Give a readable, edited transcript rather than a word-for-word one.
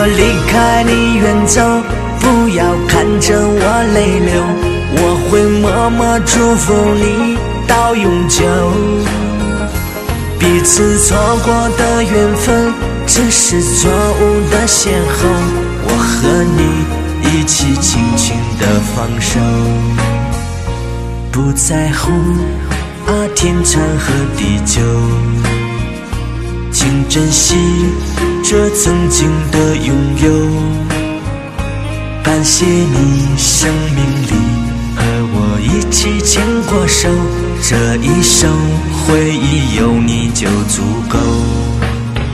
我离开你远走，不要看着我泪流，我会默默祝福你到永久。彼此错过的缘分，只是错误的邂逅，我和你一起轻轻地放手。不在乎天长和地久，请珍惜这曾经的拥有。感谢你生命里和我一起牵过手，这一生回忆有你就足够。